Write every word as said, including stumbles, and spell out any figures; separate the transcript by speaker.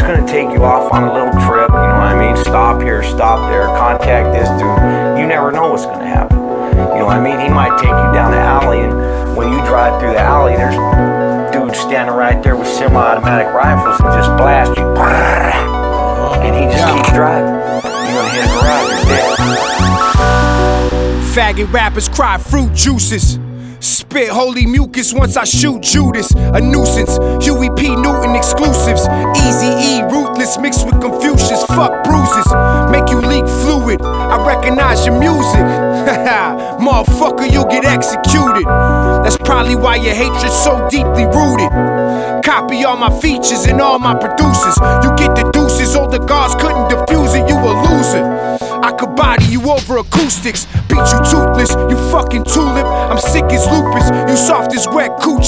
Speaker 1: just gonna take you off on a little trip, you know what I mean? Stop here, stop there, contact this dude. You never know what's gonna happen. You know what I mean? He might take you down the alley, and when you drive through the alley, there's dudes standing right there with semi-automatic rifles and just blast you. And he just keeps driving. You're gonna hit a garage, you're dead.
Speaker 2: Faggot rappers cry fruit juices. Spit holy mucus once I shoot Judas. A nuisance, Huey P. Newton exclusives. Easy E, ruthless mixed with Confucius. Fuck bruises, make you leak fluid. I recognize your music. Haha, motherfucker, you'll get executed. That's probably why your hatred's so deeply rooted. Copy all my features and all my producers. You get the deuces, all the guards couldn't defuse it. You a loser. I could body you over acoustics, beat you toothless, you fucking tulip. I'm sick as lupus, you soft as wet coochie.